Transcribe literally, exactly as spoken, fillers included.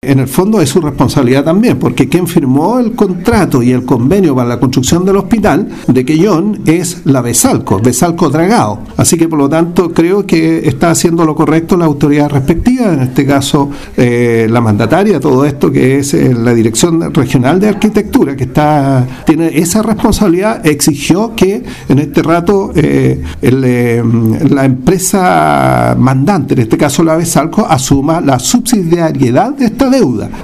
en el fondo es su responsabilidad también, porque quien firmó el contrato y el convenio para la construcción del hospital de Quellón es la Besalco, Besalco Dragao. Así que por lo tanto creo que está haciendo lo correcto la autoridad respectiva, en este caso eh, la mandataria, todo esto que es eh, la Dirección Regional de Arquitectura, que está tiene esa responsabilidad, exigió que en este rato eh, el, eh, la empresa mandante, en este caso la Besalco, asuma la subsidiariedad de esta deuda.